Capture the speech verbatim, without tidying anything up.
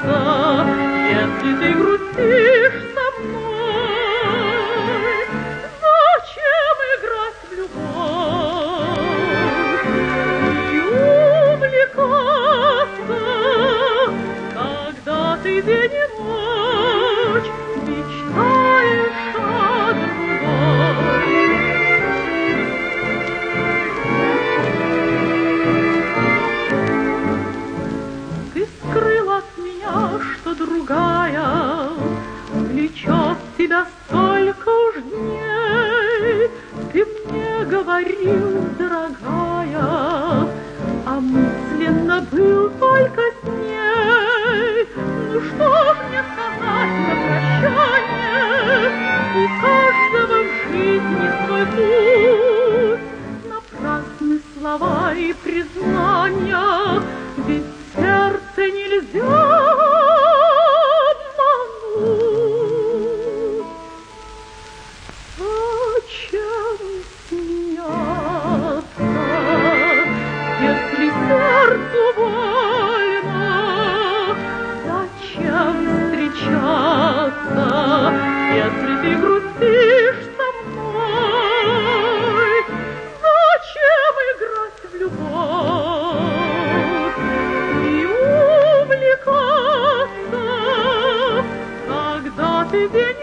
если ты грустишь со мной. Зачем играть в любовь и увлекаться, когда ты день и ночь мечтаешь о другой? Ты скрыл от меня, что другая влечет тебя столько уж дней. Ты мне говорил, дорогая, а мысленно был только с ней. Ну что ж мне сказать на прощание? У каждого в жизни свой путь. Напрасны слова и признания, ведь сердце нельзя обмануть. Зачем смеяться, если сердцу больно? Зачем встречаться, если ты грустишь со мной? Зачем играть в любовь и увлекаться, когда ты день